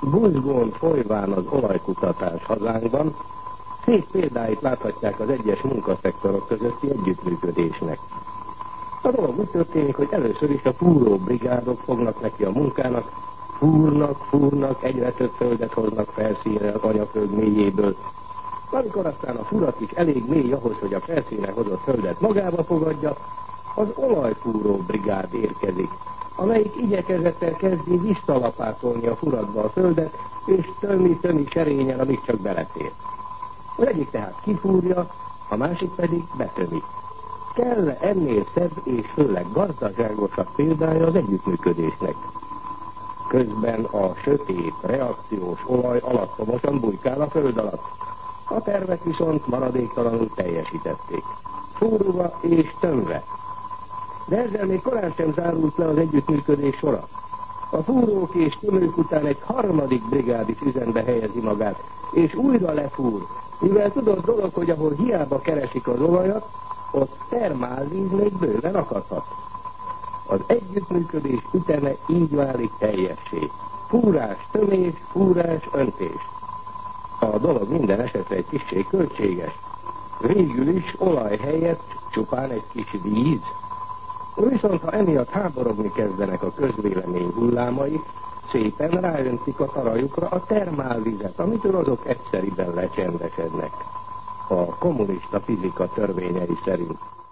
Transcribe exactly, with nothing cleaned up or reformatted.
buzgón folyván az olajkutatás hazánkban, szép példáit láthatják az egyes munkaszektorok közötti együttműködésnek. A dolog úgy történik, hogy először is a fúróbrigádok fognak neki a munkának, fúrnak, fúrnak, egyre több földet hoznak felszínre az anyaföld mélyéből. Amikor aztán a furat is elég mély ahhoz, hogy a felszínre hozott földet magába fogadja, az olajfúróbrigád érkezik, amelyik igyekezettel kezdi visszalapátolni a furatba a földet, és tömi-tömi serényen, amíg csak belefér. Az egyik tehát kifúrja, a másik pedig betömi. Kell ennél szebb és főleg gazdaságosabb példája az együttműködésnek. Közben a sötét, reakciós olaj alattomosan bujkál a föld alatt. A tervek viszont maradéktalanul teljesítették. Fúrva és tömve. De ezzel még korán sem zárult le az együttműködés sora. A fúrók és tömők után egy harmadik brigád is üzembe helyezi magát, és újra lefúr, mivel tudott dolog, hogy ahol hiába keresik az olajat, ott termálvíz még bőven akadhat. Az együttműködés üteme így válik teljessé. Fúrás, tömés, fúrás, öntés. A dolog minden esetre egy kissé költséges. Végül is olaj helyett csupán egy kis víz. Viszont ha emiatt háborogni kezdenek a közvélemény hullámai, szépen ráöntik a tarajukra a termálvizet, amitől azok egyszeriben lecsendesednek. A kommunista fizika törvényei szerint.